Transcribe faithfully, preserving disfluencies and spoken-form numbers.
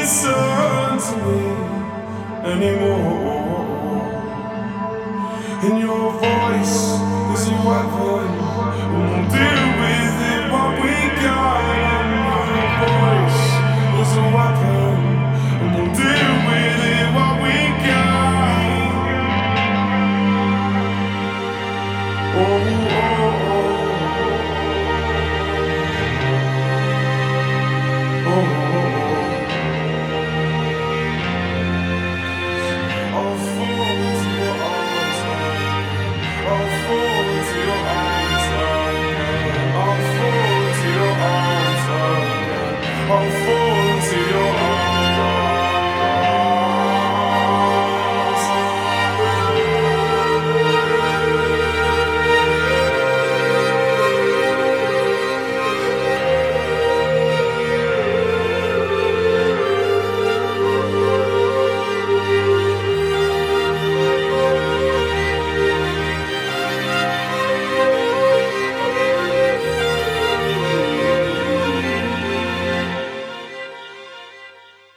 listen to me anymore. And your voice is a weapon, and we'll deal with it what we got. And your voice is a weapon, and we'll deal with it what we got. Oh, oh, oh. Oh.